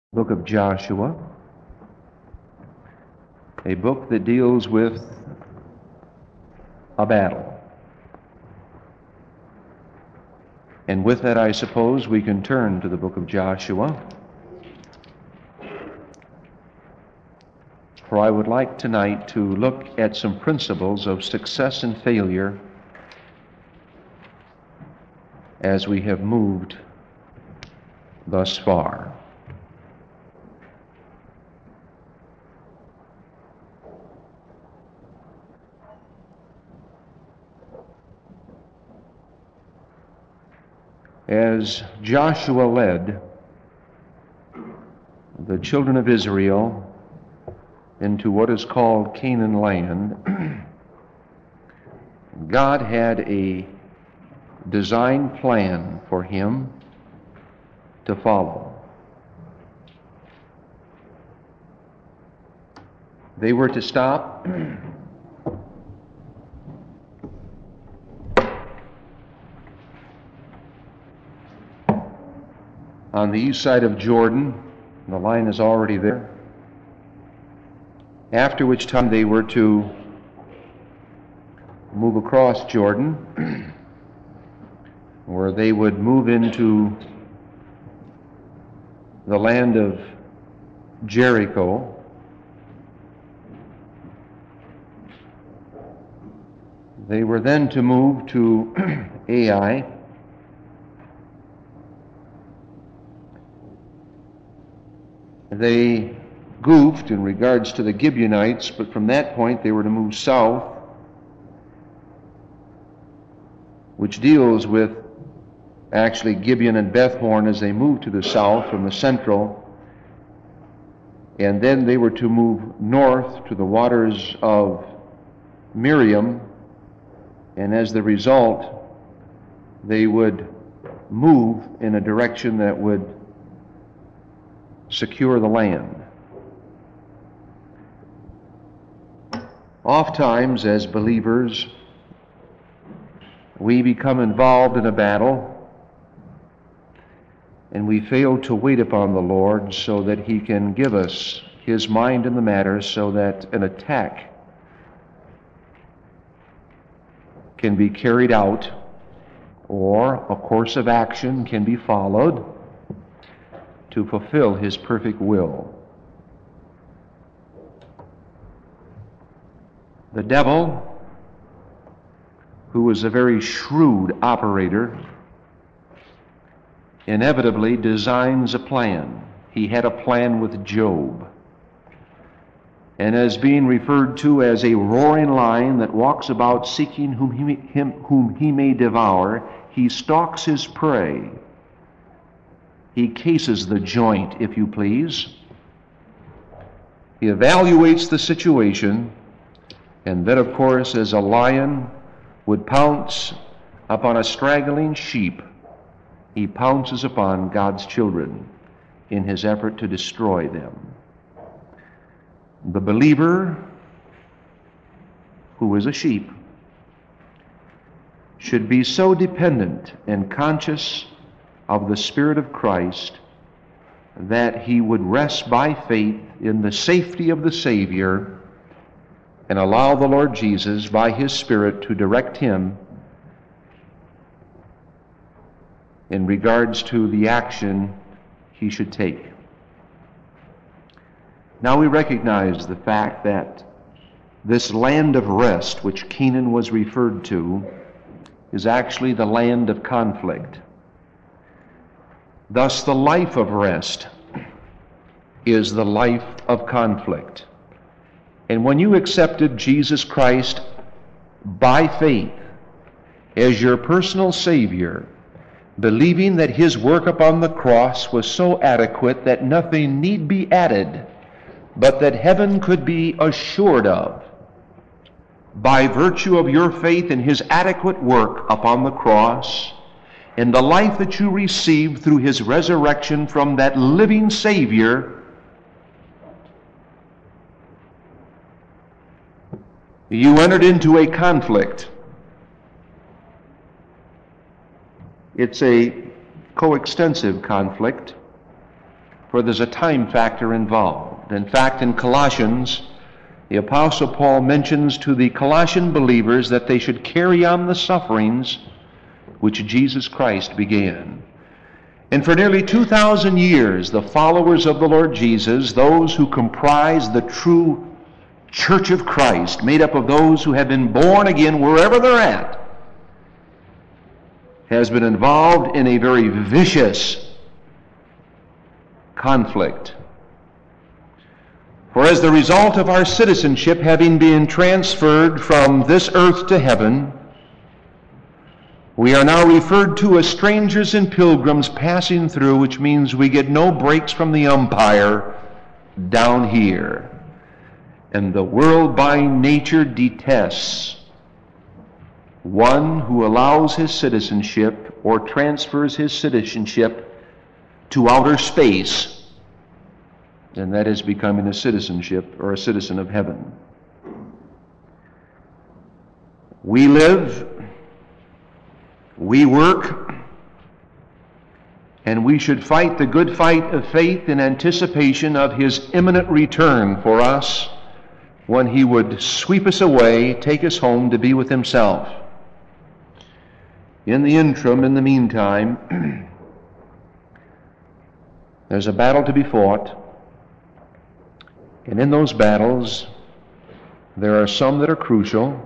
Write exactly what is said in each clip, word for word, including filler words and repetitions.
Book of Joshua, a book that deals with a battle. And with that, I suppose we can turn to the book of Joshua. For I would like tonight to look at some principles of success and failure as we have moved thus far. As Joshua led the children of Israel into what is called Canaan land, God had a design plan for him to follow. They were to stop on the east side of Jordan. The line is already there. After which time they were to move across Jordan, where they would move into the land of Jericho. They were then to move to Ai. They goofed in regards to the Gibeonites, but from that point they were to move south, which deals with actually Gibeon and Bethhorn as they moved to the south from the central. And then they were to move north to the waters of Miriam, and as the result, they would move in a direction that would secure the land. Oftentimes, as believers, we become involved in a battle and we fail to wait upon the Lord so that He can give us His mind in the matter, so that an attack can be carried out or a course of action can be followed to fulfill His perfect will. The devil, who is a very shrewd operator, inevitably designs a plan. He had a plan with Job. And as being referred to as a roaring lion that walks about seeking whom he, him, whom he may devour, he stalks his prey. He cases the joint, if you please. He evaluates the situation, and then, of course, as a lion would pounce upon a straggling sheep, he pounces upon God's children in his effort to destroy them. The believer, who is a sheep, should be so dependent and conscious of the Spirit of Christ that he would rest by faith in the safety of the Savior and allow the Lord Jesus by His Spirit to direct him in regards to the action he should take. Now we recognize the fact that this land of rest, which Canaan was referred to, is actually the land of conflict. Thus, the life of rest is the life of conflict. And when you accepted Jesus Christ by faith as your personal Savior, believing that His work upon the cross was so adequate that nothing need be added, but that heaven could be assured of by virtue of your faith in His adequate work upon the cross, and the life that you received through His resurrection from that living Savior, you entered into a conflict. It's a coextensive conflict for there's a time factor involved. In fact, in Colossians, the Apostle Paul mentions to the Colossian believers that they should carry on the sufferings which Jesus Christ began. And for nearly two thousand years, the followers of the Lord Jesus, those who comprise the true Church of Christ, made up of those who have been born again wherever they're at, has been involved in a very vicious conflict. For as the result of our citizenship having been transferred from this earth to heaven, we are now referred to as strangers and pilgrims passing through, which means we get no breaks from the umpire down here. And the world by nature detests one who allows his citizenship or transfers his citizenship to outer space, and that is becoming a citizenship or a citizen of heaven. We live, we work, and we should fight the good fight of faith in anticipation of his imminent return for us, when he would sweep us away, take us home to be with himself. In the interim, in the meantime, there's a battle to be fought, and in those battles, there are some that are crucial,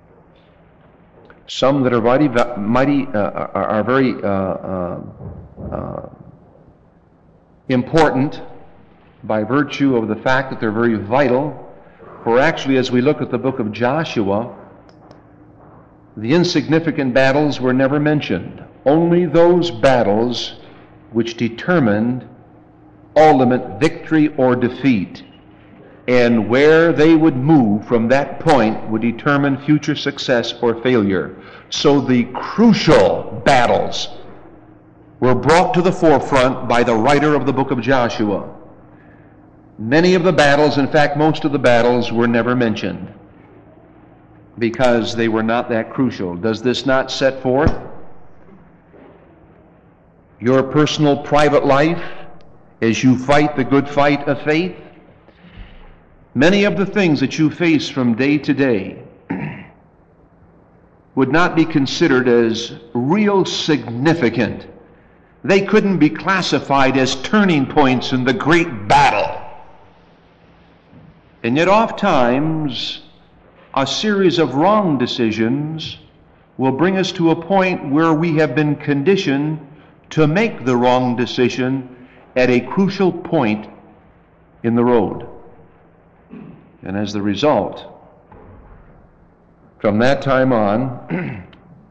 some that are mighty, mighty uh, are, are very uh, uh, uh, important by virtue of the fact that they're very vital. For actually, as we look at the book of Joshua, the insignificant battles were never mentioned. Only those battles which determined ultimate victory or defeat, and where they would move from that point would determine future success or failure. So the crucial battles were brought to the forefront by the writer of the book of Joshua. Many of the battles, in fact most of the battles, were never mentioned because they were not that crucial. Does this not set forth your personal private life as you fight the good fight of faith? Many of the things that you face from day to day would not be considered as real significant. They couldn't be classified as turning points in the great battle. And yet oft times, a series of wrong decisions will bring us to a point where we have been conditioned to make the wrong decision at a crucial point in the road. And as the result, from that time on,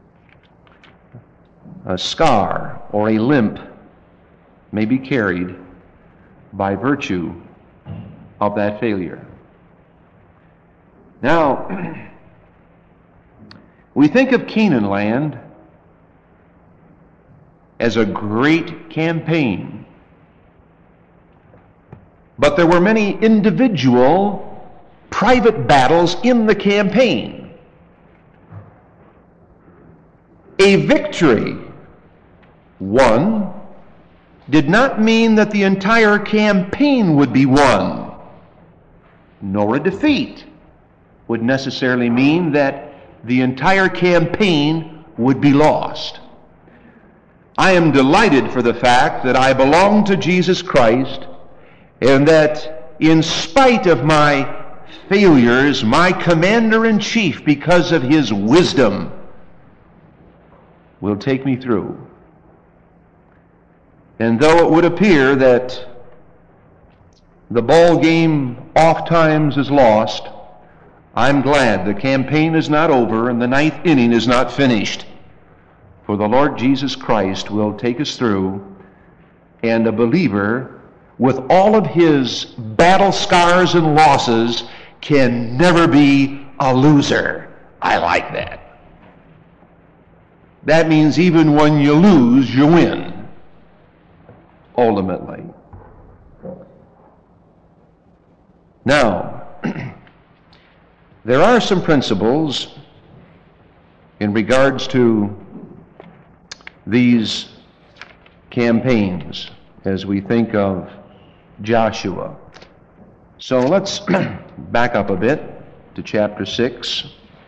a scar or a limp may be carried by virtue of that failure. Now, we think of Canaan land as a great campaign, but there were many individual private battles in the campaign. A victory won did not mean that the entire campaign would be won, nor a defeat would necessarily mean that the entire campaign would be lost. I am delighted for the fact that I belong to Jesus Christ, and that in spite of my failures, my commander-in-chief, because of his wisdom, will take me through. And though it would appear that the ball game oft times is lost, I'm glad the campaign is not over and the ninth inning is not finished. For the Lord Jesus Christ will take us through, and a believer, with all of his battle scars and losses, can never be a loser. I like that. That means even when you lose, you win, ultimately. Now, there are some principles in regards to these campaigns as we think of Joshua. So let's back up a bit to chapter six.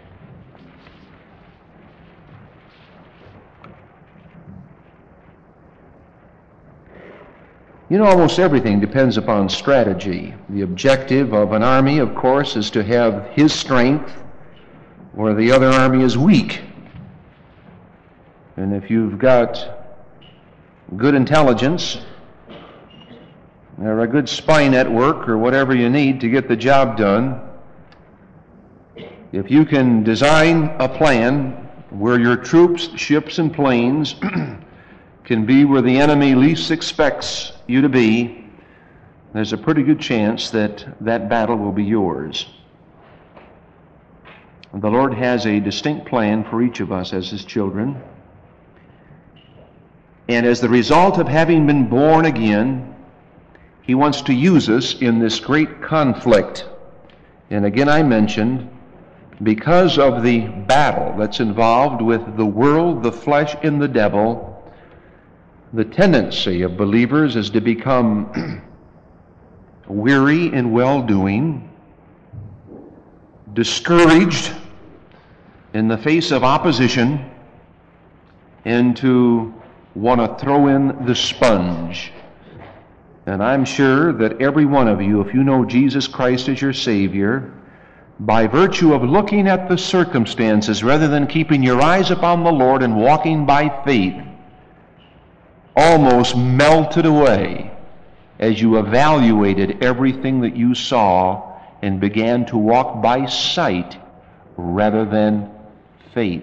You know, almost everything depends upon strategy. The objective of an army, of course, is to have his strength where the other army is weak. And if you've got good intelligence or a good spy network or whatever you need to get the job done, if you can design a plan where your troops, ships, and planes can be where the enemy least expects you to be, there's a pretty good chance that that battle will be yours. The Lord has a distinct plan for each of us as His children. And as the result of having been born again, He wants to use us in this great conflict. And again, I mentioned, because of the battle that's involved with the world, the flesh, and the devil, the tendency of believers is to become weary in well-doing, discouraged in the face of opposition, and to want to throw in the sponge. And I'm sure that every one of you, if you know Jesus Christ as your Savior, by virtue of looking at the circumstances rather than keeping your eyes upon the Lord and walking by faith, almost melted away as you evaluated everything that you saw and began to walk by sight rather than faith.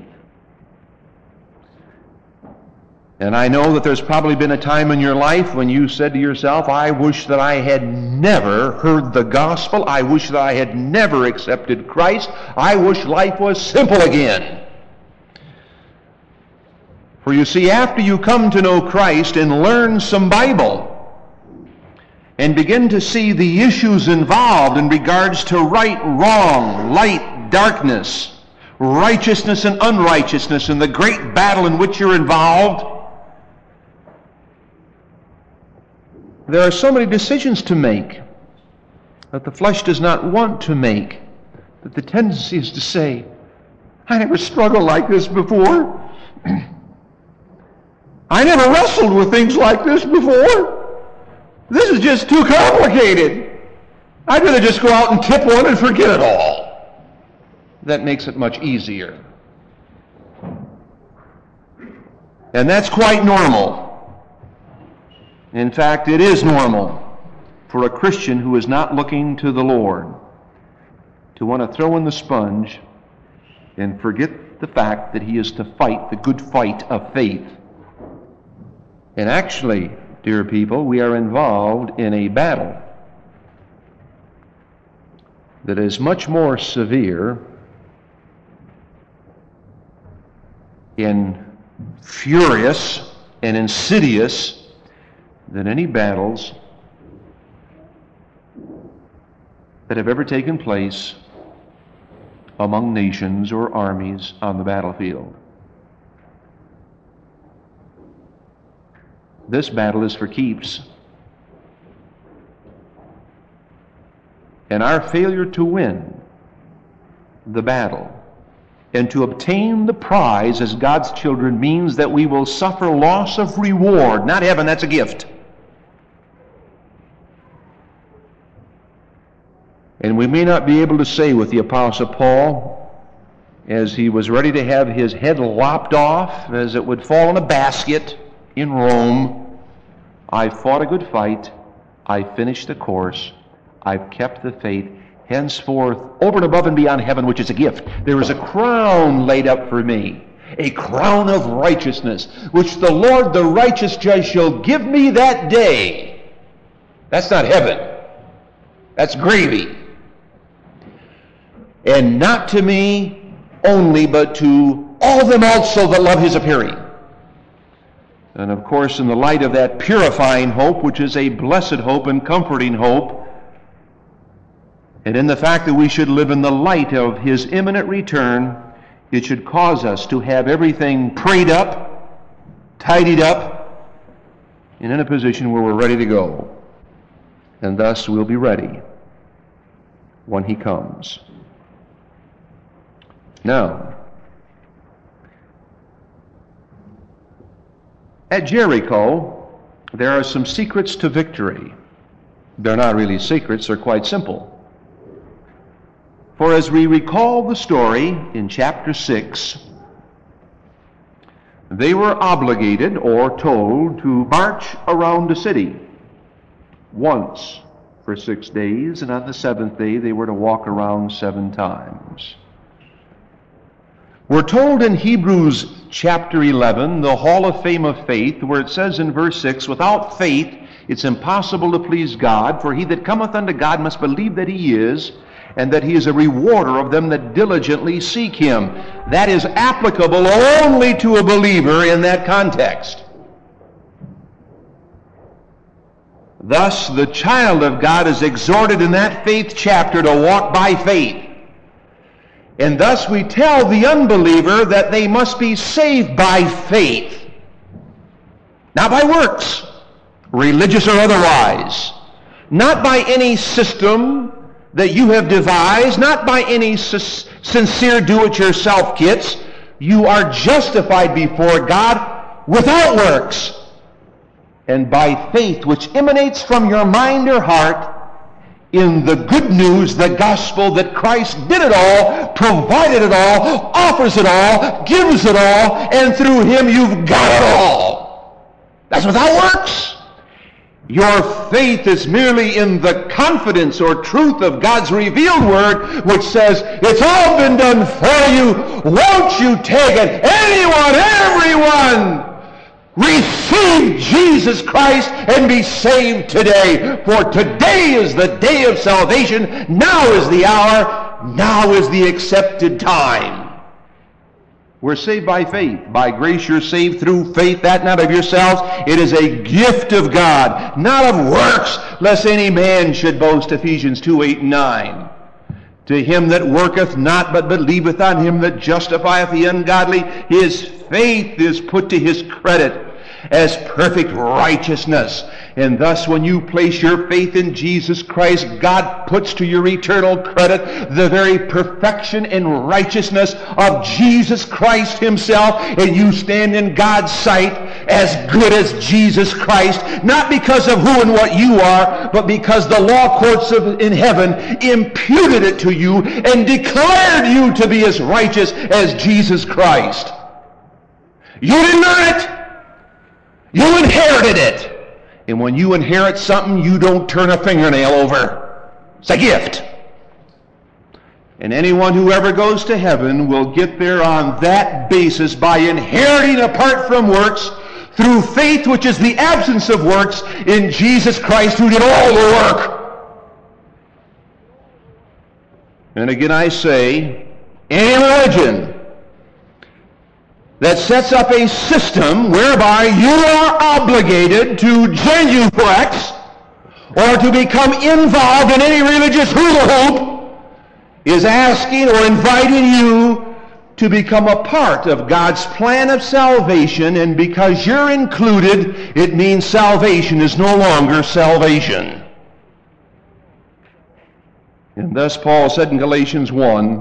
And I know that there's probably been a time in your life when you said to yourself, I wish that I had never heard the gospel. I wish that I had never accepted Christ. I wish life was simple again. For you see, after you come to know Christ and learn some Bible and begin to see the issues involved in regards to right, wrong, light, darkness, righteousness and unrighteousness, and the great battle in which you're involved, there are so many decisions to make that the flesh does not want to make, that the tendency is to say, I never struggled like this before. I never wrestled with things like this before. This is just too complicated. I'd rather just go out and tip one and forget it all. That makes it much easier. And that's quite normal. In fact, it is normal for a Christian who is not looking to the Lord to want to throw in the sponge and forget the fact that he is to fight the good fight of faith. And actually, dear people, we are involved in a battle that is much more severe and furious and insidious than any battles that have ever taken place among nations or armies on the battlefield. This battle is for keeps. And our failure to win the battle and to obtain the prize as God's children means that we will suffer loss of reward. Not heaven, that's a gift. And we may not be able to say with the Apostle Paul, as he was ready to have his head lopped off, as it would fall in a basket in Rome, I fought a good fight, I finished the course, I've kept the faith. Henceforth, over and above and beyond heaven, which is a gift, there is a crown laid up for me, a crown of righteousness, which the Lord, the righteous judge, shall give me that day. That's not heaven. That's gravy. And not to me only, but to all them also that love his appearing. And of course, in the light of that purifying hope, which is a blessed hope and comforting hope, and in the fact that we should live in the light of his imminent return, it should cause us to have everything prayed up, tidied up, and in a position where we're ready to go. and thus we'll be ready when he comes. Now, at Jericho, there are some secrets to victory. They're not really secrets, they're quite simple. For as we recall the story in chapter six, they were obligated or told to march around the city once for six days, and on the seventh day they were to walk around seven times. We're told in Hebrews chapter eleven, the Hall of Fame of Faith, where it says in verse six, without faith it's impossible to please God, for he that cometh unto God must believe that he is, and that he is a rewarder of them that diligently seek him. That is applicable only to a believer in that context. Thus, the child of God is exhorted in that faith chapter to walk by faith. And thus we tell the unbeliever that they must be saved by faith, not by works, religious or otherwise, not by any system that you have devised, not by any sincere do-it-yourself kits. You are justified before God without works, and by faith which emanates from your mind or heart in the good news, the gospel, that Christ did it all, provided it all, offers it all, gives it all, and through him you've got it all. That's without works. Your faith is merely in the confidence or truth of God's revealed word, which says, it's all been done for you. Won't you take it? Anyone, everyone, receive Jesus Christ and be saved today. For today is the day of salvation. Now is the hour. Now is the accepted time. We're saved by faith. By grace you're saved through faith, that not of yourselves. It is a gift of God, not of works, lest any man should boast. Ephesians two, eight, and nine. To him that worketh not, but believeth on him that justifieth the ungodly, his faith is put to his credit as perfect righteousness. And thus when you place your faith in Jesus Christ, God puts to your eternal credit the very perfection and righteousness of Jesus Christ himself, and you stand in God's sight as good as Jesus Christ, not because of who and what you are, but because the law courts of, in heaven imputed it to you and declared you to be as righteous as Jesus Christ. You didn't earn it. You inherited it. And when you inherit something, you don't turn a fingernail over. It's a gift. And anyone who ever goes to heaven will get there on that basis by inheriting apart from works, through faith, which is the absence of works, in Jesus Christ, who did all the work. And again I say, any religion that sets up a system whereby you are obligated to genuflex or to become involved in any religious hula hoop is asking or inviting you to become a part of God's plan of salvation, and because you're included, it means salvation is no longer salvation. And thus Paul said in Galatians one,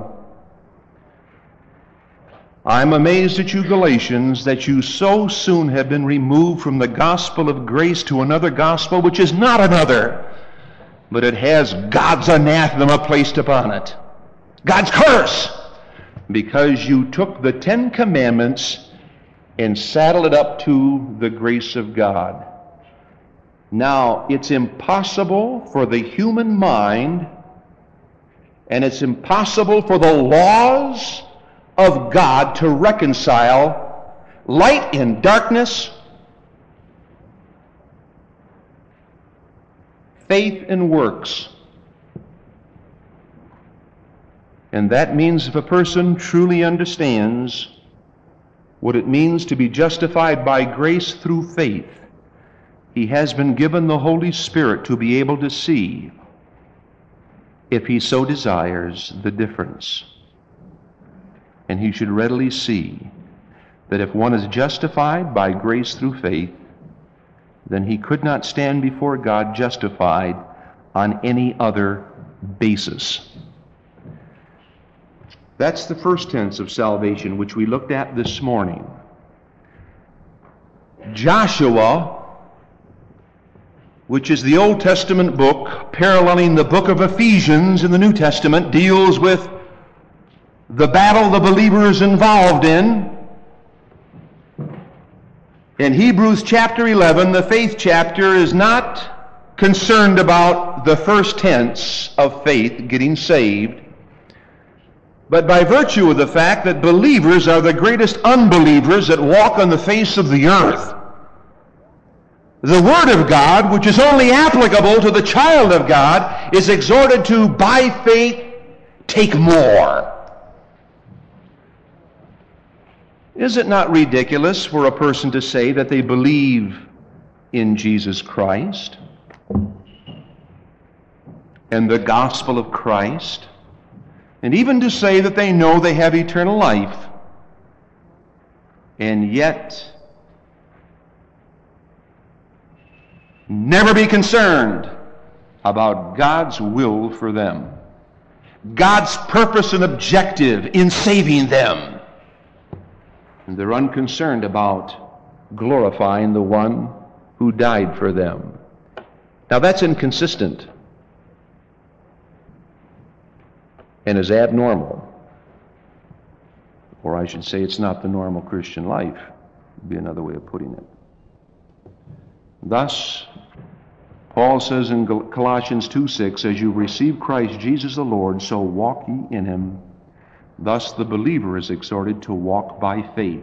I'm amazed at you, Galatians, that you so soon have been removed from the gospel of grace to another gospel, which is not another, but it has God's anathema placed upon it, God's curse, because you took the Ten Commandments and saddled it up to the grace of God. Now, it's impossible for the human mind, and it's impossible for the laws of God to reconcile light and darkness, faith and works. And that means if a person truly understands what it means to be justified by grace through faith, he has been given the Holy Spirit to be able to see, if he so desires, the difference. And he should readily see that if one is justified by grace through faith, then he could not stand before God justified on any other basis. That's the first tense of salvation, which we looked at this morning. Joshua, which is the Old Testament book paralleling the book of Ephesians in the New Testament, deals with the battle the believer is involved in. In Hebrews chapter eleven, the faith chapter is not concerned about the first tense of faith, getting saved, but by virtue of the fact that believers are the greatest unbelievers that walk on the face of the earth. The Word of God, which is only applicable to the child of God, is exhorted to, by faith, take more. Is it not ridiculous for a person to say that they believe in Jesus Christ and the gospel of Christ, and even to say that they know they have eternal life, and yet never be concerned about God's will for them, God's purpose and objective in saving them? And they're unconcerned about glorifying the one who died for them. Now that's inconsistent and is abnormal. Or I should say it's not the normal Christian life, would be another way of putting it. Thus, Paul says in Colossians two six, as you receive Christ Jesus the Lord, so walk ye in him. Thus the believer is exhorted to walk by faith.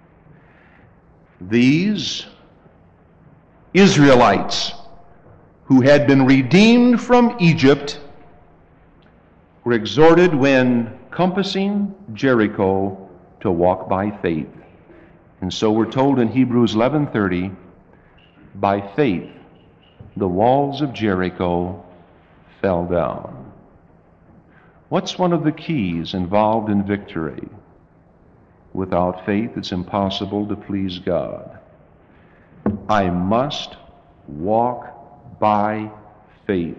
These Israelites who had been redeemed from Egypt were exhorted when compassing Jericho to walk by faith. And so we're told in Hebrews eleven thirty, by faith the walls of Jericho fell down. What's one of the keys involved in victory? Without faith, it's impossible to please God. I must walk by faith.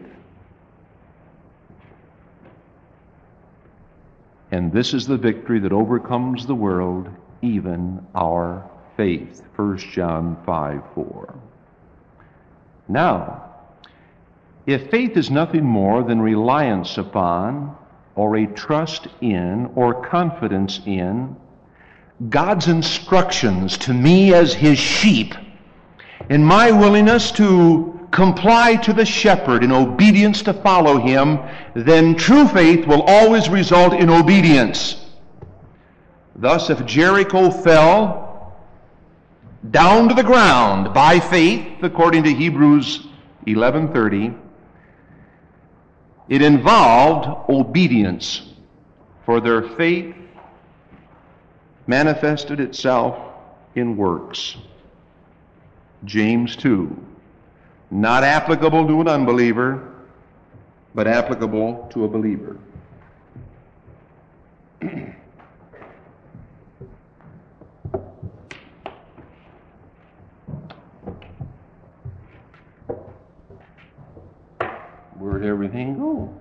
And this is the victory that overcomes the world, even our faith. First John five four. Now, if faith is nothing more than reliance upon, or a trust in, or confidence in God's instructions to me as his sheep, and my willingness to comply to the shepherd in obedience to follow him, then true faith will always result in obedience. Thus, if Jericho fell down to the ground by faith, according to Hebrews eleven thirty, it involved obedience, for their faith manifested itself in works. James two, not applicable to an unbeliever, but applicable to a believer. Where'd everything go?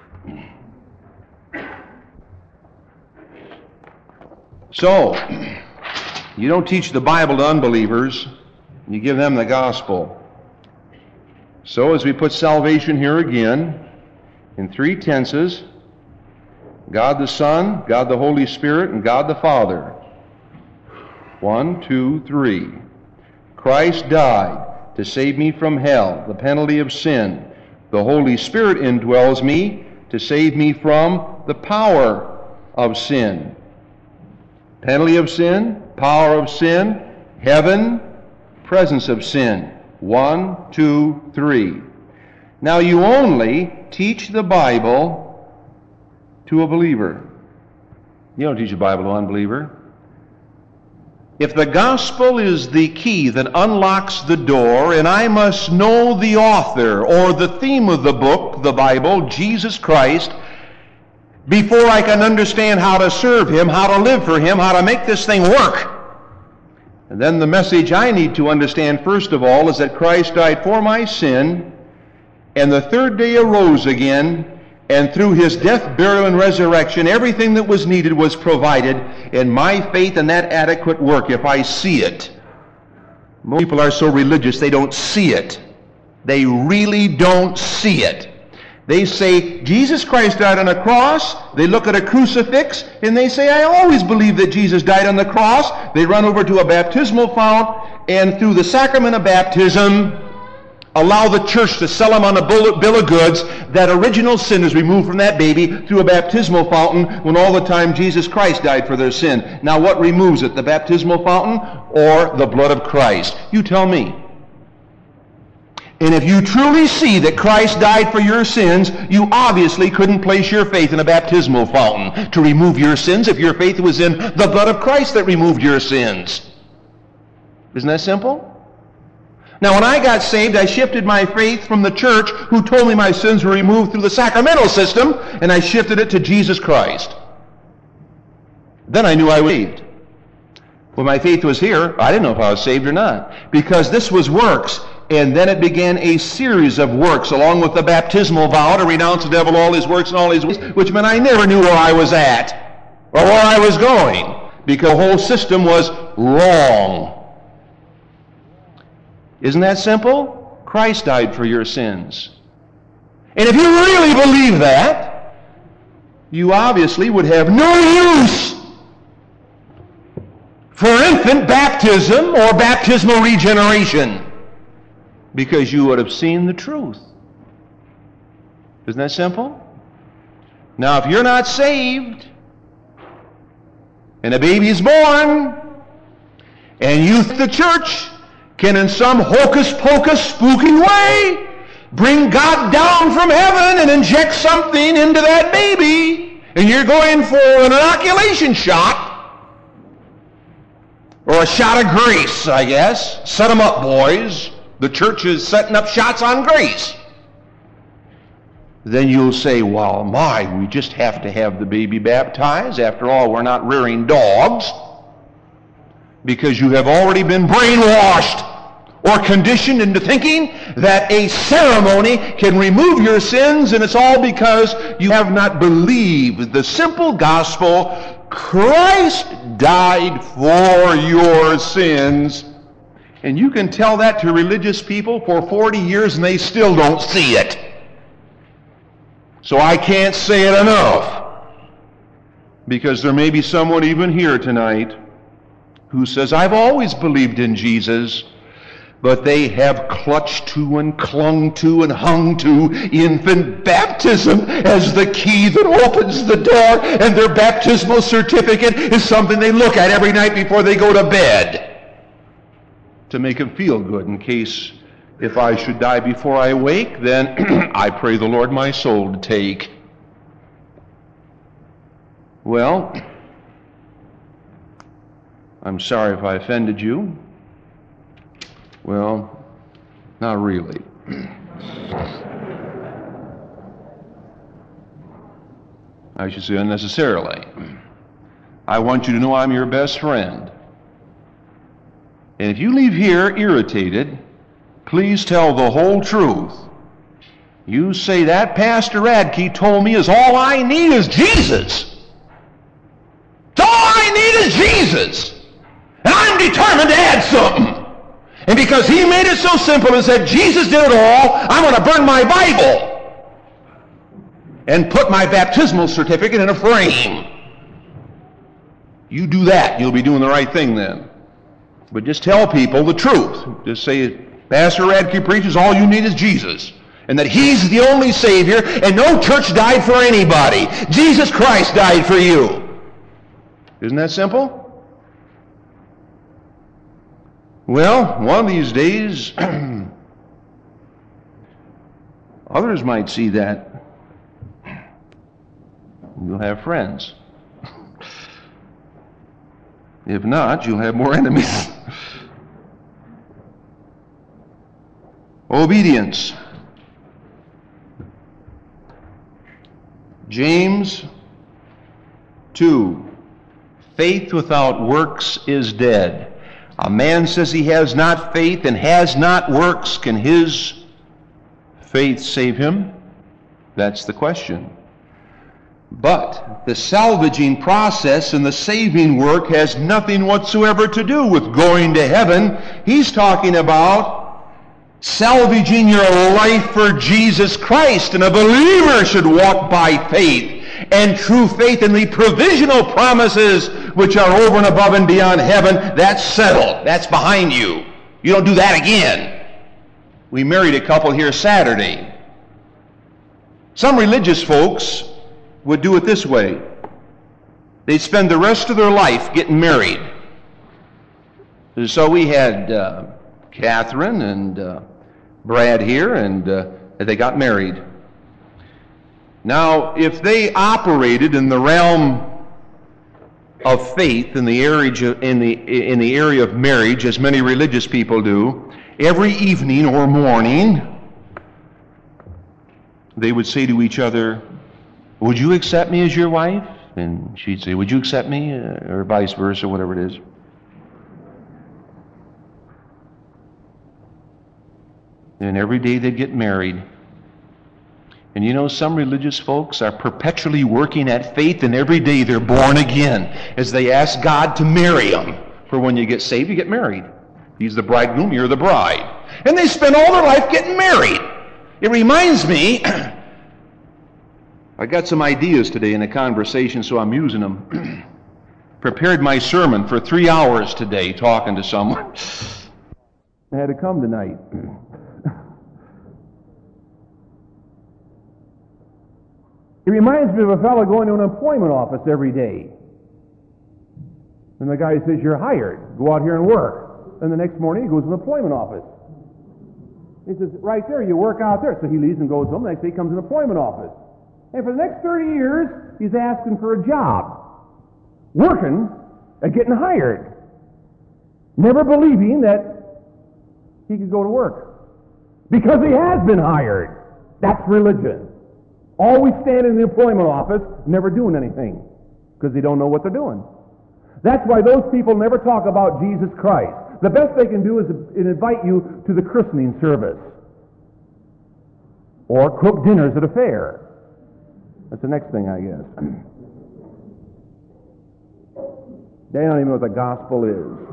So, you don't teach the Bible to unbelievers, you give them the gospel. So as we put salvation here again, in three tenses, God the Son, God the Holy Spirit, and God the Father. One, two, three. Christ died to save me from hell, the penalty of sin. The Holy Spirit indwells me to save me from the power of sin. Penalty of sin, power of sin, heaven, presence of sin. One, two, three. Now you only teach the Bible to a believer. You don't teach the Bible to an unbeliever. If the gospel is the key that unlocks the door, and I must know the author or the theme of the book, the Bible, Jesus Christ, before I can understand how to serve him, how to live for him, how to make this thing work. And then the message I need to understand first of all is that Christ died for my sin, and the third day arose again, and through his death, burial, and resurrection, everything that was needed was provided, and my faith in that adequate work, if I see it. Most people are so religious they don't see it. They really don't see it. They say, Jesus Christ died on a cross. They look at a crucifix, and they say, I always believe that Jesus died on the cross. They run over to a baptismal fount, and through the sacrament of baptism, allow the church to sell them on a bill of goods that original sin is removed from that baby through a baptismal fountain, when all the time Jesus Christ died for their sin. Now what removes it, the baptismal fountain or the blood of Christ? You tell me. And if you truly see that Christ died for your sins, you obviously couldn't place your faith in a baptismal fountain to remove your sins if your faith was in the blood of Christ that removed your sins. Isn't that simple? Now, when I got saved, I shifted my faith from the church, who told me my sins were removed through the sacramental system, and I shifted it to Jesus Christ. Then I knew I was saved. When my faith was here, I didn't know if I was saved or not, because this was works. And then it began a series of works, along with the baptismal vow to renounce the devil, all his works and all his ways, which meant I never knew where I was at or where I was going, because the whole system was wrong. Isn't that simple? Christ died for your sins. And if you really believe that, you obviously would have no use for infant baptism or baptismal regeneration, because you would have seen the truth. Isn't that simple? Now, if you're not saved, and a baby is born, and you think the church can in some hocus-pocus spooky way bring God down from heaven and inject something into that baby, and you're going for an inoculation shot, or a shot of grace, I guess. Set them up, boys. The church is setting up shots on grace. Then you'll say, well, my, we just have to have the baby baptized. After all, we're not rearing dogs. Because you have already been brainwashed or conditioned into thinking that a ceremony can remove your sins, and it's all because you have not believed the simple gospel: Christ died for your sins. And you can tell that to religious people for forty years and they still don't see it. So I can't say it enough, because there may be someone even here tonight who says, I've always believed in Jesus, but they have clutched to and clung to and hung to infant baptism as the key that opens the door, and their baptismal certificate is something they look at every night before they go to bed to make them feel good, in case if I should die before I wake, then I pray the Lord my soul to take. Well, I'm sorry if I offended you. Well, not really. I should say unnecessarily. I want you to know I'm your best friend. And if you leave here irritated, please tell the whole truth. You say, that Pastor Radke told me is all I need is Jesus. It's all I need is Jesus. And I'm determined to add something. And because he made it so simple and said Jesus did it all, I'm going to burn my Bible and put my baptismal certificate in a frame. You do that, you'll be doing the right thing then. But just tell people the truth. Just say, Pastor Radke preaches all you need is Jesus, and that he's the only Savior, and no church died for anybody. Jesus Christ died for you. Isn't that simple? Well, one of these days, others might see that. You'll have friends. If not, you'll have more enemies. Obedience. James two. Faith without works is dead. A man says he has not faith and has not works. Can his faith save him? That's the question. But the salvaging process and the saving work has nothing whatsoever to do with going to heaven. He's talking about salvaging your life for Jesus Christ. And a believer should walk by faith, and true faith in the provisional promises which are over and above and beyond heaven. That's settled. That's behind you. You don't do that again. We married a couple here Saturday. Some religious folks would do it this way. They'd spend the rest of their life getting married. So we had uh, Catherine and uh, Brad here, and uh, they got married. Now, if they operated in the realm of faith in the area in the in the area of marriage, as many religious people do, every evening or morning, they would say to each other, "Would you accept me as your wife?" And she'd say, "Would you accept me?" Or vice versa, whatever it is. And every day they'd get married. And you know, some religious folks are perpetually working at faith, and every day they're born again as they ask God to marry them. For when you get saved, you get married. He's the bridegroom, you're the bride. And they spend all their life getting married. It reminds me, I got some ideas today in a conversation, so I'm using them. Prepared my sermon for three hours today talking to someone. I had to come tonight. It reminds me of a fellow going to an employment office every day. And the guy says, "You're hired. Go out here and work." And the next morning he goes to the employment office. He says, "Right there, you work out there." So he leaves and goes home. The next day he comes to the employment office. And for the next thirty years, he's asking for a job. Working at getting hired. Never believing that he could go to work. Because he has been hired. That's religion. Always standing in the employment office, never doing anything. Because they don't know what they're doing. That's why those people never talk about Jesus Christ. The best they can do is invite you to the christening service. Or cook dinners at a fair. That's the next thing, I guess. They don't even know what the gospel is.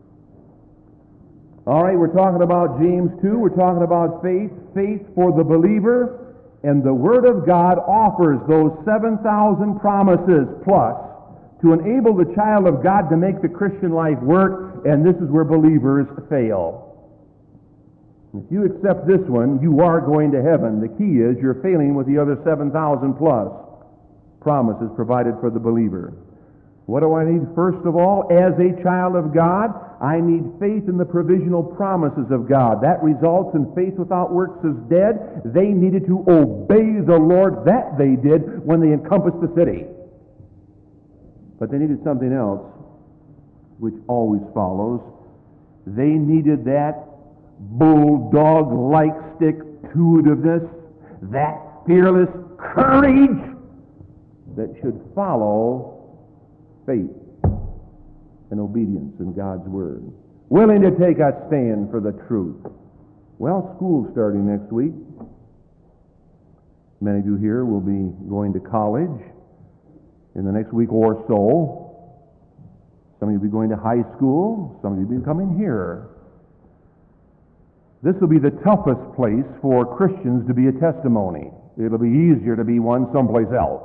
All right, we're talking about James two. We're talking about faith. Faith for the believer. And the Word of God offers those seven thousand promises plus to enable the child of God to make the Christian life work, and this is where believers fail. If you accept this one, you are going to heaven. The key is you're failing with the other seven thousand plus promises provided for the believer. What do I need first of all? As a child of God, I need faith in the provisional promises of God. That results in faith without works is dead. They needed to obey the Lord. That they did when they encompassed the city. But they needed something else, which always follows. They needed that bulldog-like stick-to-itiveness, that fearless courage that should follow faith and obedience in God's Word. Willing to take a stand for the truth. Well, school's starting next week. Many of you here will be going to college in the next week or so. Some of you will be going to high school. Some of you will be coming here. This will be the toughest place for Christians to be a testimony. It'll be easier to be one someplace else.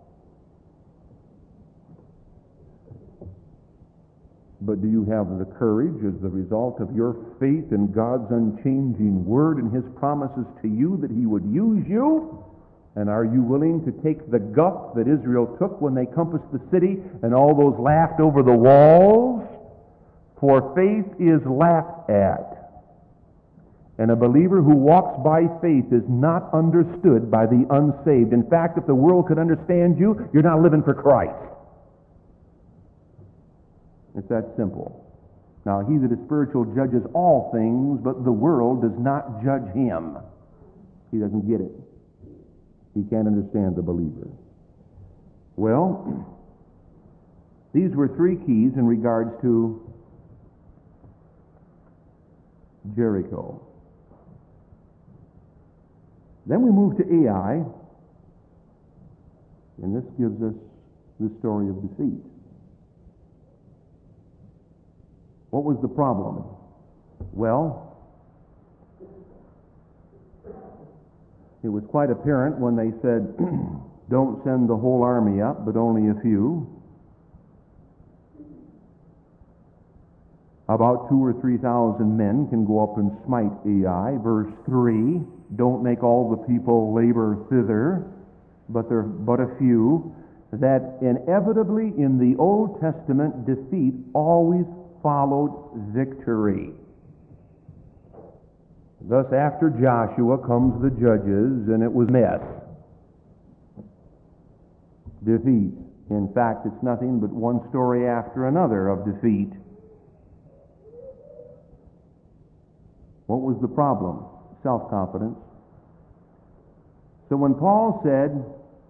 But do you have the courage as the result of your faith in God's unchanging Word and His promises to you that He would use you? And are you willing to take the guff that Israel took when they compassed the city and all those laughed over the walls? For faith is laughed at. And a believer who walks by faith is not understood by the unsaved. In fact, if the world could understand you, you're not living for Christ. It's that simple. Now, he that is spiritual judges all things, but the world does not judge him. He doesn't get it. He can't understand the believer. Well, these were three keys in regards to Jericho. Then we move to Ai, and this gives us the story of defeat. What was the problem? Well, it was quite apparent when they said, don't send the whole army up, but only a few. About two or three thousand men can go up and smite Ai. Verse three, don't make all the people labor thither, but there but a few. That inevitably in the Old Testament, defeat always followed victory. Thus after Joshua comes the judges, and it was mess. Defeat. In fact, it's nothing but one story after another of defeat. What was the problem? Self-confidence. So when Paul said,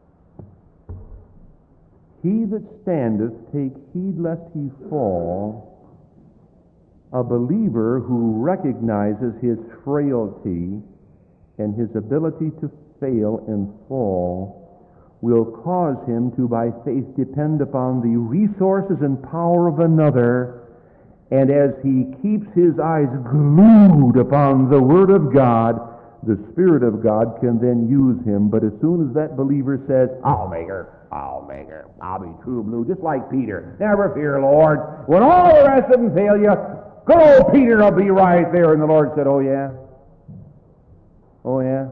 he that standeth, take heed lest he fall, a believer who recognizes his frailty and his ability to fail and fall will cause him to by faith depend upon the resources and power of another. And as he keeps his eyes glued upon the Word of God, the Spirit of God can then use him. But as soon as that believer says, I'll make her, I'll make her, I'll be true blue, just like Peter. Never fear, Lord. When all the rest of them fail you, good old Peter will be right there. And the Lord said, oh yeah? Oh yeah?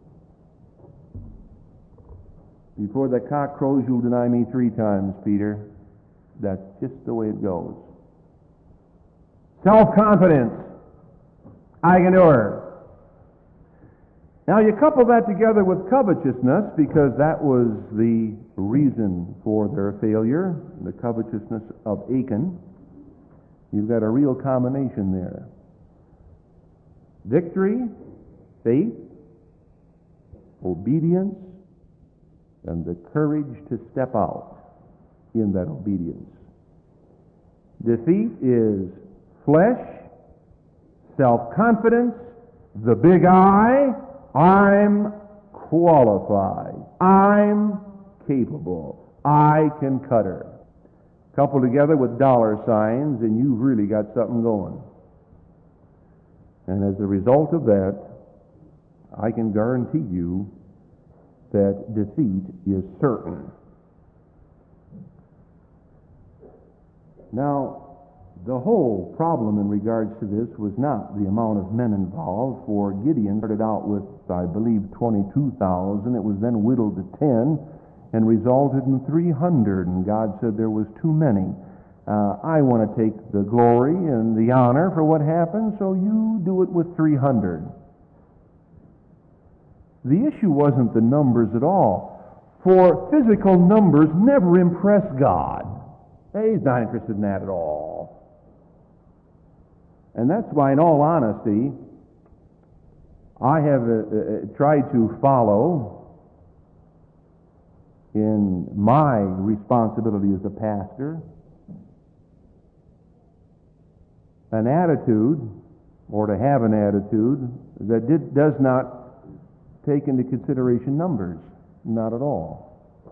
Before the cock crows, you'll deny me three times, Peter. That's just the way it goes. Self-confidence. I can do her. Now you couple that together with covetousness, because that was the reason for their failure, the covetousness of Achan. You've got a real combination there. Victory, faith, obedience, and the courage to step out in that obedience. Defeat is flesh, self-confidence, the big I, I'm qualified, I'm capable, I can cut her. Couple together with dollar signs, and you've really got something going. And as a result of that, I can guarantee you that defeat is certain. Now, the whole problem in regards to this was not the amount of men involved, for Gideon started out with, I believe, twenty-two thousand. It was then whittled to ten and resulted in three hundred, and God said there was too many. Uh, I want to take the glory and the honor for what happened, so you do it with three hundred. The issue wasn't the numbers at all, for physical numbers never impress God. He's not interested in that at all. And that's why, in all honesty, I have uh, uh, tried to follow in my responsibility as a pastor an attitude, or to have an attitude, that did, does not take into consideration numbers. Not at all.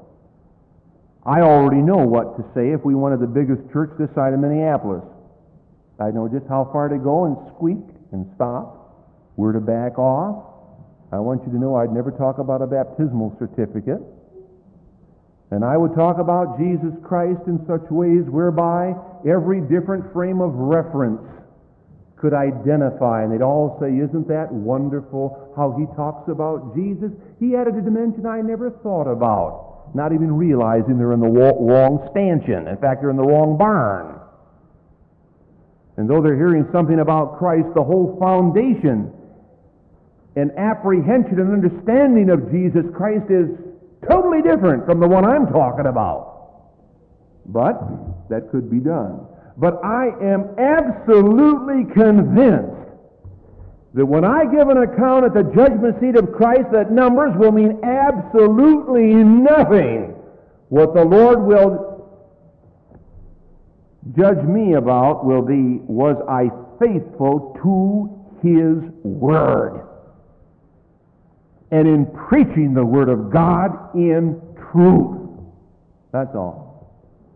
I already know what to say if we wanted the biggest church this side of Minneapolis. I know just how far to go and squeak and stop, where to back off. I want you to know I'd never talk about a baptismal certificate. And I would talk about Jesus Christ in such ways whereby every different frame of reference could identify. And they'd all say, isn't that wonderful how he talks about Jesus? He added a dimension I never thought about, not even realizing they're in the wrong stanchion. In fact, they're in the wrong barn. And though they're hearing something about Christ, the whole foundation and apprehension and understanding of Jesus Christ is totally different from the one I'm talking about. But that could be done. But I am absolutely convinced that when I give an account at the judgment seat of Christ, that numbers will mean absolutely nothing. What the Lord will judge me about will be, was I faithful to His Word? and in preaching the Word of God in truth. That's all.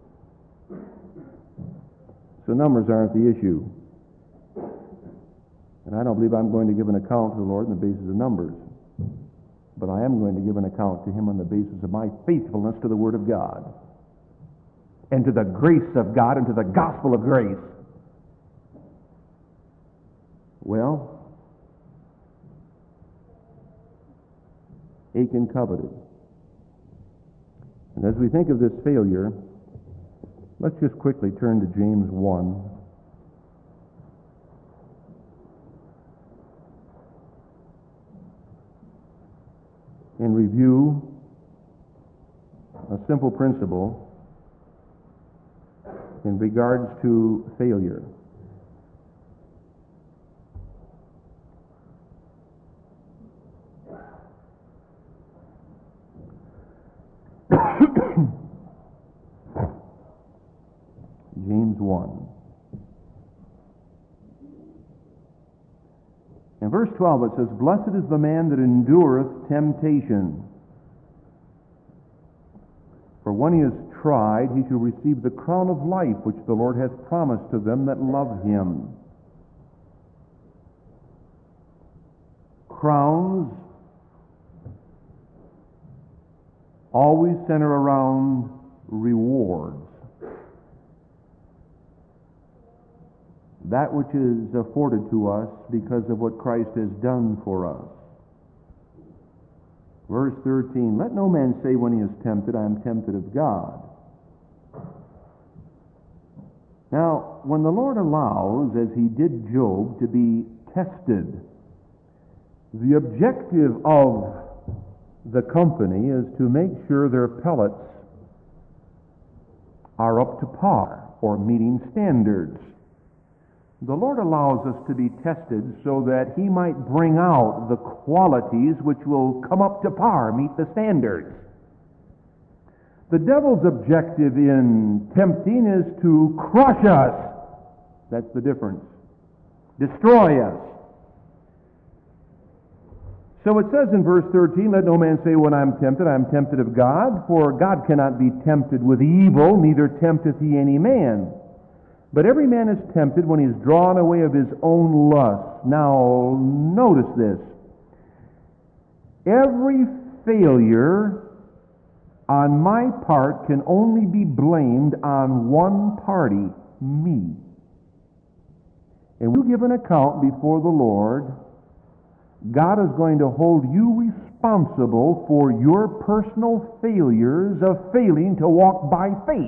So numbers aren't the issue. And I don't believe I'm going to give an account to the Lord on the basis of numbers. But I am going to give an account to Him on the basis of my faithfulness to the Word of God, and to the grace of God, and to the gospel of grace. Well, Achan coveted. And as we think of this failure, let's just quickly turn to James one. And review a simple principle in regards to failure. James one. In verse twelve it says, "Blessed is the man that endureth temptation. For when he is tried, he shall receive the crown of life which the Lord hath promised to them that love him." Crowns always center around rewards. That which is afforded to us because of what Christ has done for us. Verse thirteen, "Let no man say when he is tempted, I am tempted of God." Now, when the Lord allows, as He did Job, to be tested, the objective of the company is to make sure their pellets are up to par, or meeting standards. The Lord allows us to be tested so that He might bring out the qualities which will come up to par, meet the standards. The devil's objective in tempting is to crush us. That's the difference. Destroy us. So it says in verse thirteen, "Let no man say when I am tempted, I am tempted of God, for God cannot be tempted with evil, neither tempteth He any man. But every man is tempted when he is drawn away of his own lust." Now, notice this. Every failure on my part can only be blamed on one party, me. And when you give an account before the Lord, God is going to hold you responsible for your personal failures of failing to walk by faith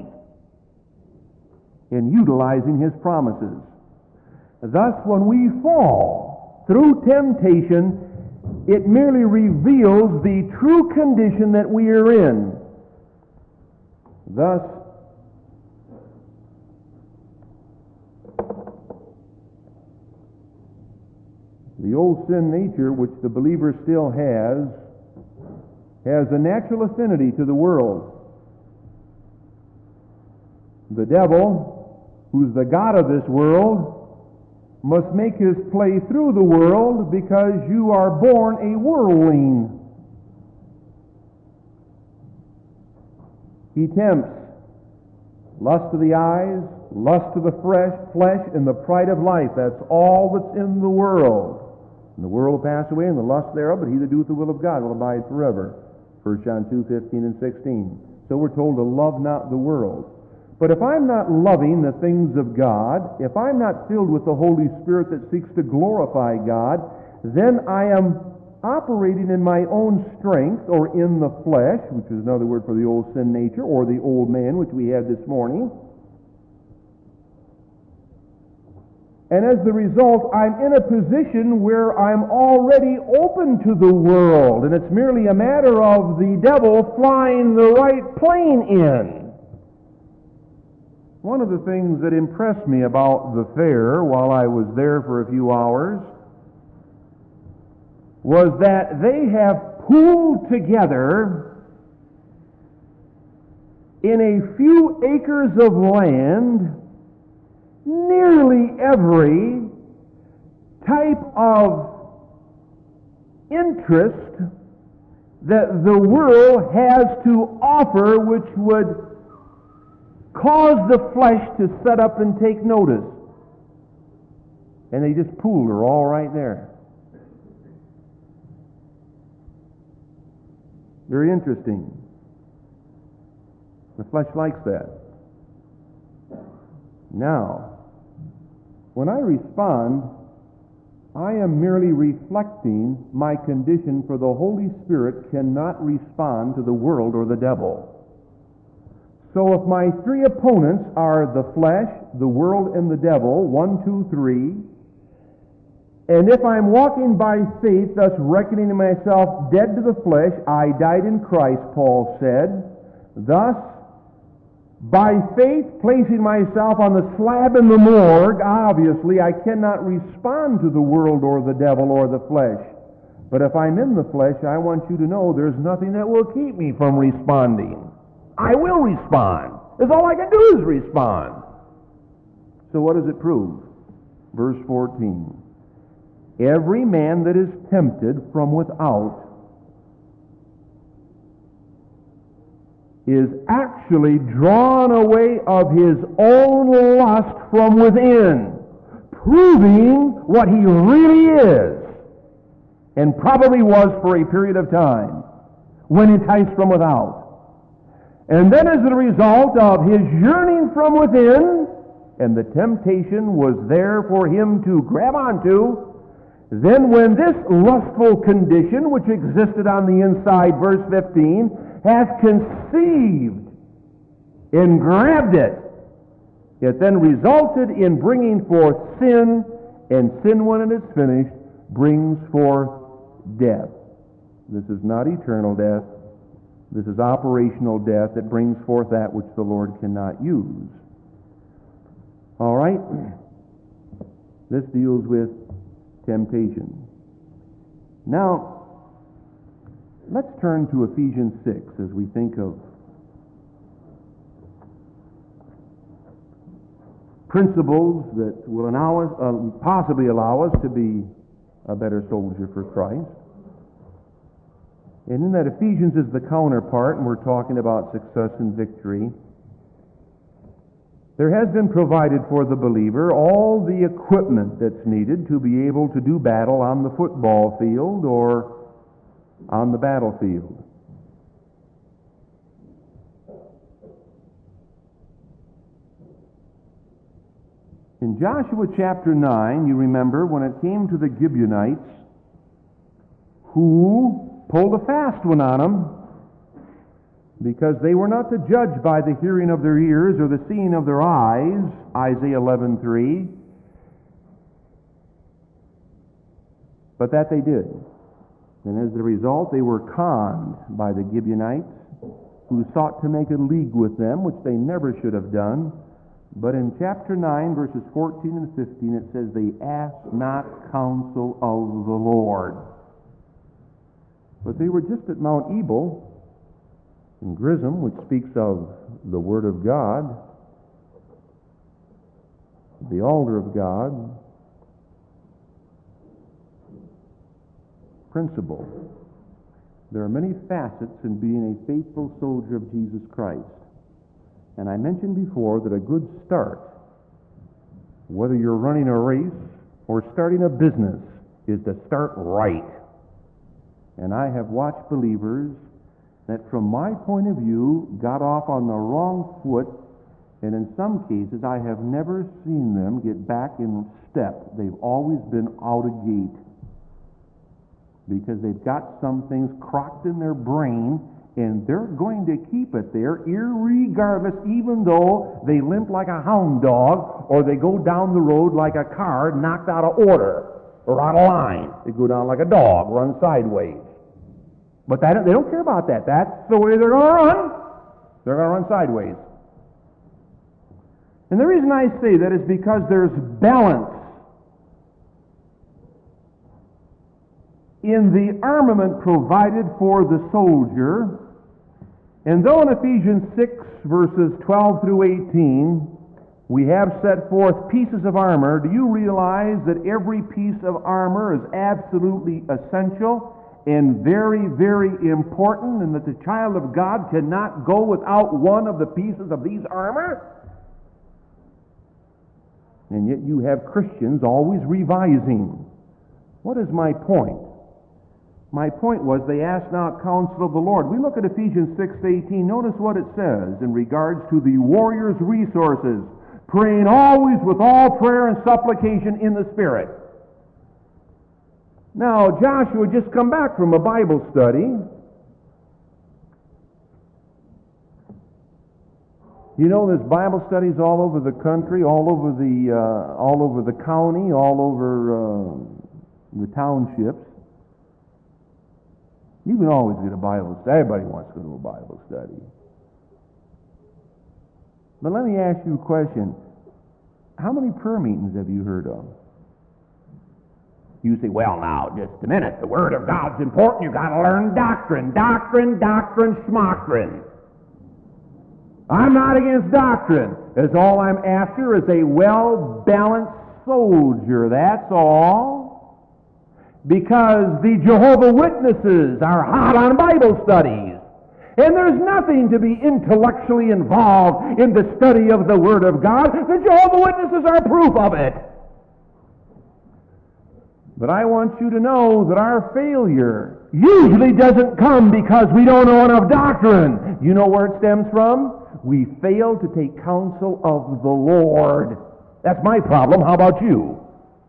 in utilizing His promises. Thus, when we fall through temptation, it merely reveals the true condition that we are in. Thus, the old sin nature, which the believer still has, has a natural affinity to the world. The devil, who's the god of this world, must make his play through the world because you are born a worldling. He tempts lust of the eyes, lust of the flesh, and the pride of life. That's all that's in the world. And the world will pass away, and the lust thereof, but he that doeth the will of God will abide forever. First John two, fifteen and sixteen. So we're told to love not the world. But if I'm not loving the things of God, if I'm not filled with the Holy Spirit that seeks to glorify God, then I am operating in my own strength, or in the flesh, which is another word for the old sin nature, or the old man, which we had this morning. And as the result, I'm in a position where I'm already open to the world, and it's merely a matter of the devil flying the right plane in. One of the things that impressed me about the fair while I was there for a few hours was that they have pooled together in a few acres of land nearly every type of interest that the world has to offer which would cause the flesh to set up and take notice. And they just pooled her all right there. Very interesting. The flesh likes that. Now, when I respond, I am merely reflecting my condition, for the Holy Spirit cannot respond to the world or the devil. So if my three opponents are the flesh, the world, and the devil, one, two, three, and if I'm walking by faith, thus reckoning myself dead to the flesh, I died in Christ, Paul said, thus, by faith, placing myself on the slab in the morgue, obviously I cannot respond to the world or the devil or the flesh. But if I'm in the flesh, I want you to know there's nothing that will keep me from responding. I will respond. That's all I can do is respond. So what does it prove? Verse fourteen. Every man that is tempted from without is actually drawn away of his own lust from within, proving what he really is, and probably was for a period of time, when enticed from without. And then as a result of his yearning from within, and the temptation was there for him to grab onto, then when this lustful condition, which existed on the inside, verse fifteen, has conceived and grabbed it, it then resulted in bringing forth sin, and sin, when it is finished, brings forth death. This is not eternal death. This is operational death that brings forth that which the Lord cannot use. All right? This deals with temptation. Now, let's turn to Ephesians six as we think of principles that will allow us, uh, possibly allow us to be a better soldier for Christ. And in that, Ephesians is the counterpart, and we're talking about success and victory. There has been provided for the believer all the equipment that's needed to be able to do battle on the football field or on the battlefield. In Joshua chapter nine, you remember when it came to the Gibeonites, who pulled a fast one on them, because they were not to judge by the hearing of their ears or the seeing of their eyes, Isaiah eleven three, but that they did. And as a result, they were conned by the Gibeonites, who sought to make a league with them, which they never should have done. But in chapter nine, verses fourteen and fifteen, it says, they asked not counsel of the Lord. But they were just at Mount Ebal, in Grism, which speaks of the Word of God, the altar of God, principle. There are many facets in being a faithful soldier of Jesus Christ. And I mentioned before that a good start, whether you're running a race or starting a business, is to start right. And I have watched believers that, from my point of view, got off on the wrong foot, and in some cases I have never seen them get back in step. They've always been out of gate, because they've got some things crocked in their brain, and they're going to keep it there irregardless, even though they limp like a hound dog, or they go down the road like a car knocked out of order or out of line. They go down like a dog, run sideways. But that, they don't care about that. That's the way they're going to run. They're going to run sideways. And the reason I say that is because there's balance in the armament provided for the soldier. And though in Ephesians six, verses twelve through eighteen, we have set forth pieces of armor, do you realize that every piece of armor is absolutely essential? and very, very important, and that the child of God cannot go without one of the pieces of these armor? And yet you have Christians always revising. What is my point? My point was they asked not counsel of the Lord. We look at Ephesians six eighteen. Notice what it says in regards to the warrior's resources. Praying always with all prayer and supplication in the Spirit. Now, Joshua just come back from a Bible study. You know, there's Bible studies all over the country, all over the uh, all over the county, all over uh, the townships. You can always get a Bible study. Everybody wants to go to a Bible study. But let me ask you a question. How many prayer meetings have you heard of? You say, well, now, just a minute. The Word of God's important. You've got to learn doctrine. Doctrine, doctrine, schmoctrine. I'm not against doctrine. As all I'm after is a well-balanced soldier. That's all. Because the Jehovah's Witnesses are hot on Bible studies. And there's nothing to be intellectually involved in the study of the Word of God. The Jehovah's Witnesses are proof of it. But I want you to know that our failure usually doesn't come because we don't know enough doctrine. You know where it stems from? We fail to take counsel of the Lord. That's my problem. How about you?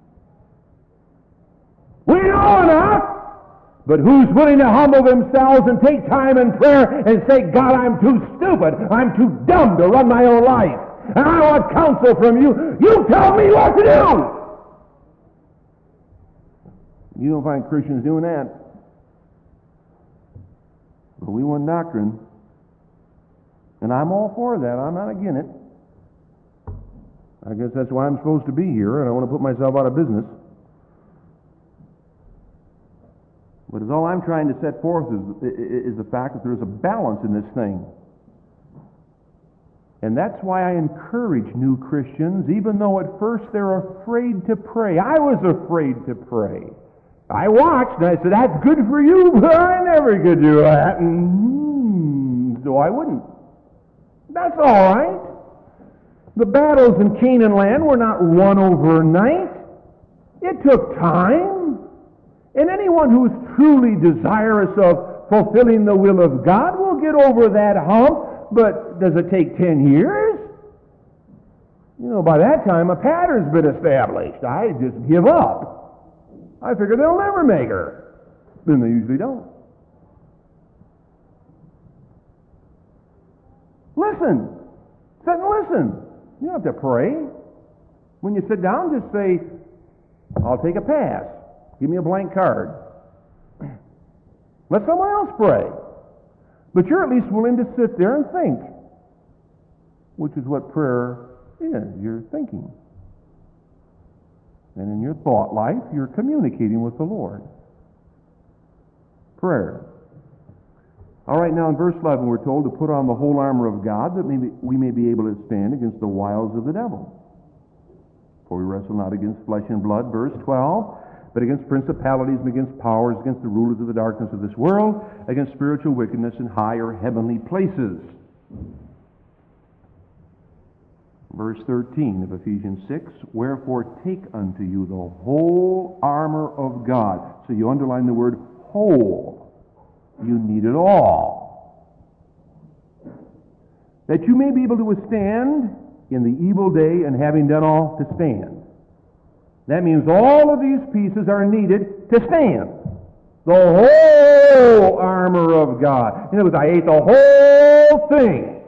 We know enough, but who's willing to humble themselves and take time in prayer and say, God, I'm too stupid, I'm too dumb to run my own life, and I want counsel from you. You tell me what to do. You don't find Christians doing that. But we want doctrine, and I'm all for that. I'm not against it. I guess that's why I'm supposed to be here, and I want to put myself out of business. But all I'm trying to set forth is, is the fact that there's a balance in this thing. And that's why I encourage new Christians, even though at first they're afraid to pray. I was afraid to pray. I watched and I said, that's good for you, but I never could do that. And so I wouldn't. That's all right. The battles in Canaan land were not won overnight. It took time. And anyone who's truly desirous of fulfilling the will of God will get over that hump, but does it take ten years? You know, by that time a pattern's been established. I just give up. I figure they'll never make her. Then they usually don't. Listen. Sit and listen. You don't have to pray. When you sit down, just say, I'll take a pass. Give me a blank card. Let someone else pray. But you're at least willing to sit there and think, which is what prayer is. You're thinking. And in your thought life, you're communicating with the Lord. Prayer. All right, now in verse eleven, we're told to put on the whole armor of God that maybe we may be able to stand against the wiles of the devil. For we wrestle not against flesh and blood, verse twelve, but against principalities and against powers, against the rulers of the darkness of this world, against spiritual wickedness in higher heavenly places. Verse thirteen of Ephesians six, wherefore take unto you the whole armor of God. So you underline the word whole. You need it all. That you may be able to withstand in the evil day, and having done all, to stand. That means all of these pieces are needed to stand. The whole armor of God. In other words, I ate the whole thing.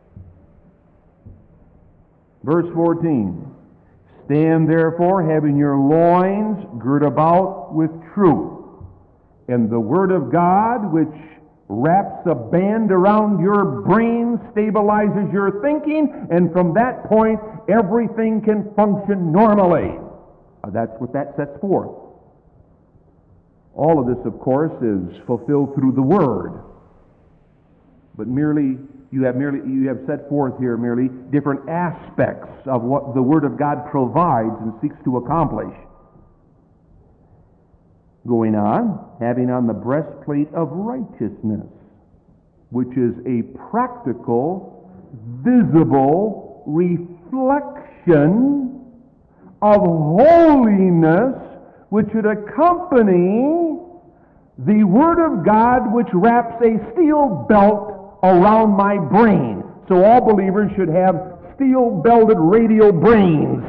Verse fourteen. Stand therefore, having your loins girt about with truth, and the Word of God, which wraps a band around your brain, stabilizes your thinking, and from that point, everything can function normally. That's what that sets forth. All of this, of course, is fulfilled through the Word. But merely, you have merely, you have set forth here merely different aspects of what the Word of God provides and seeks to accomplish. Going on, having on the breastplate of righteousness, which is a practical, visible reflection of holiness, which should accompany the Word of God, which wraps a steel belt around my brain. So all believers should have steel-belted radial brains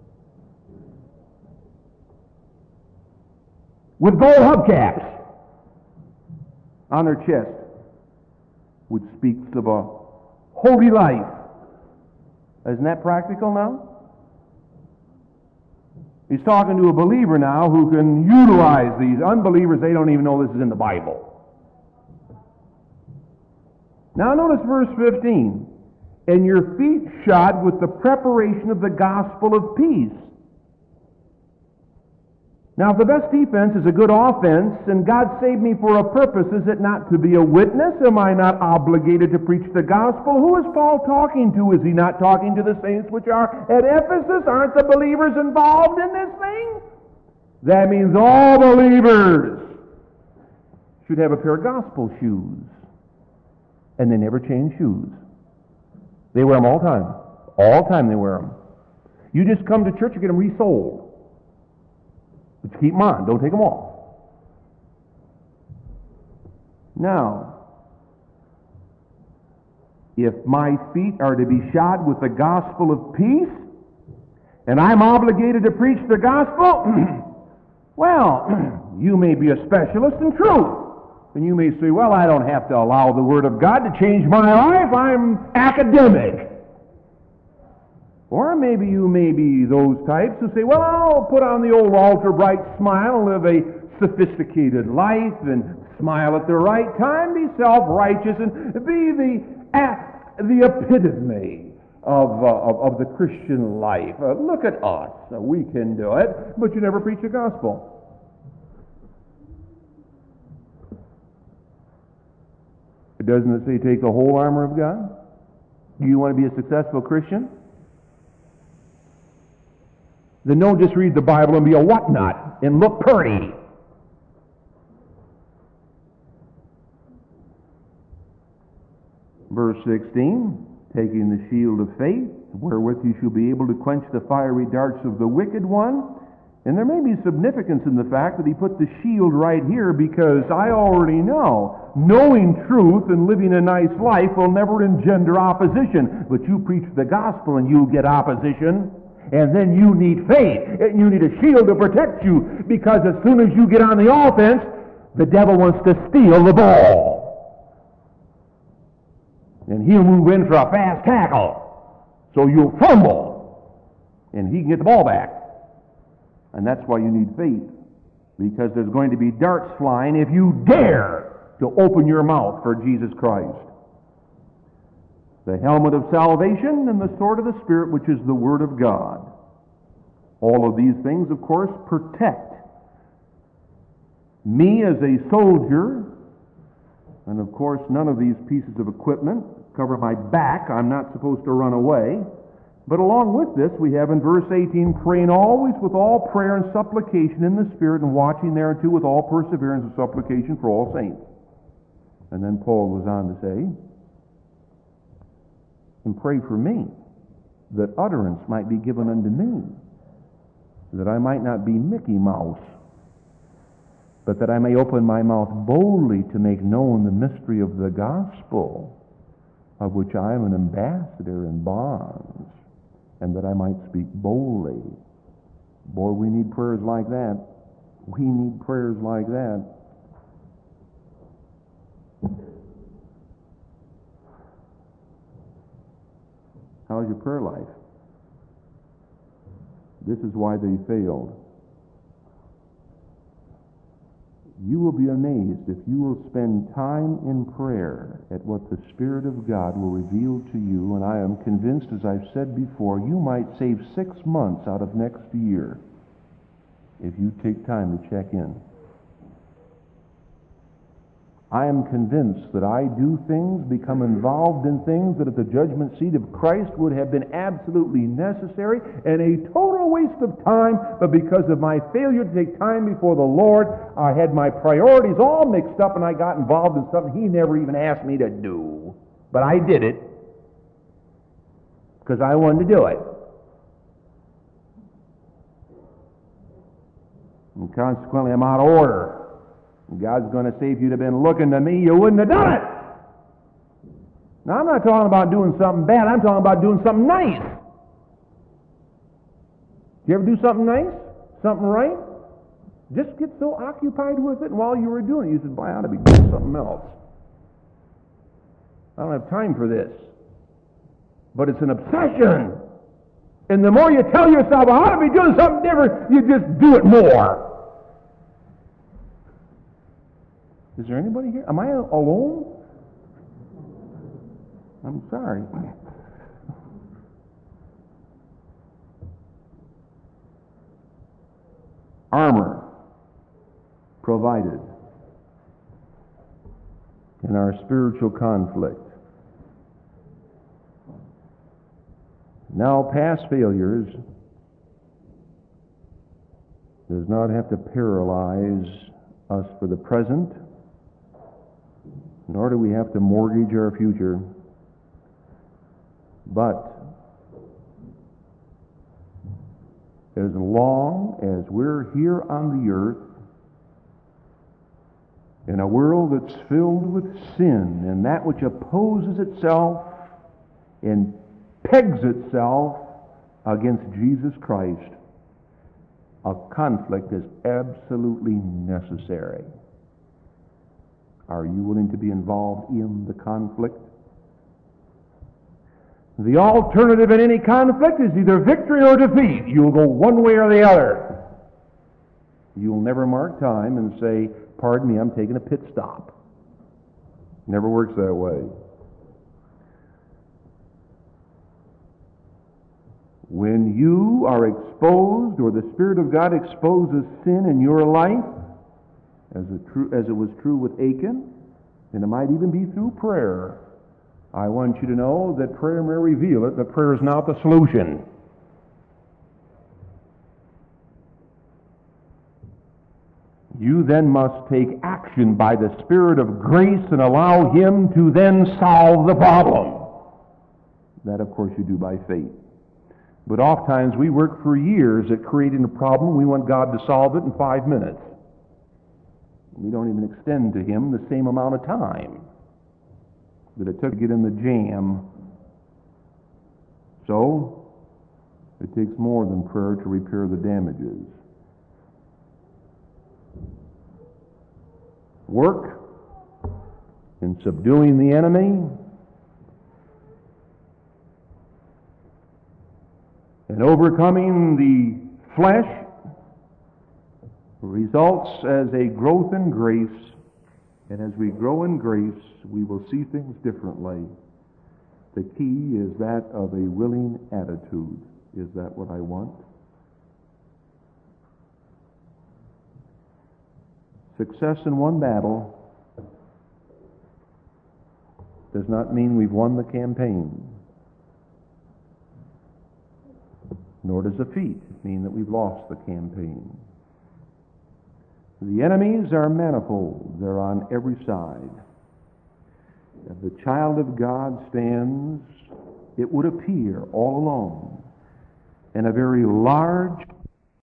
with gold hubcaps on their chest, which speaks of a holy life. Isn't that practical now? He's talking to a believer now who can utilize these. Unbelievers, they don't even know this is in the Bible. Now notice verse fifteen. And your feet shod with the preparation of the gospel of peace. Now, if the best defense is a good offense, and God saved me for a purpose, is it not to be a witness? Am I not obligated to preach the gospel? Who is Paul talking to? Is he not talking to the saints which are at Ephesus? Aren't the believers involved in this thing? That means all believers should have a pair of gospel shoes. And they never change shoes. They wear them all the time. All the time they wear them. You just come to church and get them resoled. But you keep them on. Don't take them off. Now, if my feet are to be shod with the gospel of peace, and I'm obligated to preach the gospel, well, you may be a specialist in truth. And you may say, well, I don't have to allow the Word of God to change my life. I'm academic. Or maybe you may be those types who say, well, I'll put on the old altar-bright smile and live a sophisticated life and smile at the right time, be self-righteous, and be the, uh, the epitome of, uh, of, of the Christian life. Uh, look at us. Uh, we can do it. But you never preach the gospel. Doesn't it say take the whole armor of God? Do you want to be a successful Christian? Then don't just read the Bible and be a whatnot and look pretty. Verse sixteen, taking the shield of faith, wherewith you shall be able to quench the fiery darts of the wicked one. And there may be significance in the fact that he put the shield right here, because I already know knowing truth and living a nice life will never engender opposition. But you preach the gospel and you'll get opposition. And then you need faith. And you need a shield to protect you, because as soon as you get on the offense, the devil wants to steal the ball. And he'll move in for a fast tackle. So you'll fumble. And he can get the ball back. And that's why you need faith, because there's going to be darts flying if you dare to open your mouth for Jesus Christ. The helmet of salvation and the sword of the Spirit, which is the Word of God. All of these things, of course, protect me as a soldier, and of course none of these pieces of equipment cover my back. I'm not supposed to run away. But along with this, we have in verse eighteen, praying always with all prayer and supplication in the Spirit, and watching thereunto with all perseverance and supplication for all saints. And then Paul goes on to say, and pray for me, that utterance might be given unto me, that I might not be Mickey Mouse, but that I may open my mouth boldly to make known the mystery of the gospel, of which I am an ambassador in bonds, and that I might speak boldly. Boy, we need prayers like that. We need prayers like that. How's your prayer life? This is why they failed. You will be amazed if you will spend time in prayer at what the Spirit of God will reveal to you, and I am convinced, as I've said before, you might save six months out of next year if you take time to check in. I am convinced that I do things, become involved in things that at the judgment seat of Christ would have been absolutely necessary and a total waste of time, but because of my failure to take time before the Lord, I had my priorities all mixed up and I got involved in something He never even asked me to do. But I did it because I wanted to do it. And consequently, I'm out of order. God's going to say, if you'd have been looking to me, you wouldn't have done it. Now, I'm not talking about doing something bad. I'm talking about doing something nice. Did you ever do something nice? Something right? Just get so occupied with it, and while you were doing it, you said, boy, I ought to be doing something else. I don't have time for this. But it's an obsession. And the more you tell yourself, I ought to be doing something different, you just do it more. Is there anybody here? Am I alone? I'm sorry. Armor provided in our spiritual conflict. Now, past failures does not have to paralyze us for the present, nor do we have to mortgage our future. But as long as we're here on the earth, in a world that's filled with sin and that which opposes itself and pegs itself against Jesus Christ, a conflict is absolutely necessary. Are you willing to be involved in the conflict? The alternative in any conflict is either victory or defeat. You'll go one way or the other. You'll never mark time and say, pardon me, I'm taking a pit stop. Never works that way. When you are exposed, or the Spirit of God exposes sin in your life, as it, true, as it was true with Achan, and it might even be through prayer, I want you to know that prayer may reveal it, that prayer is not the solution. You then must take action by the Spirit of grace and allow Him to then solve the problem. That, of course, you do by faith. But oftentimes we work for years at creating a problem. We want God to solve it in five minutes. We don't even extend to Him the same amount of time that it took to get in the jam. So, it takes more than prayer to repair the damages. Work in subduing the enemy and overcoming the flesh results as a growth in grace, and as we grow in grace, we will see things differently. The key is that of a willing attitude. Is that what I want? Success in one battle does not mean we've won the campaign, nor does defeat mean that we've lost the campaign. The enemies are manifold. They're on every side. If the child of God stands, it would appear, all alone, in a very large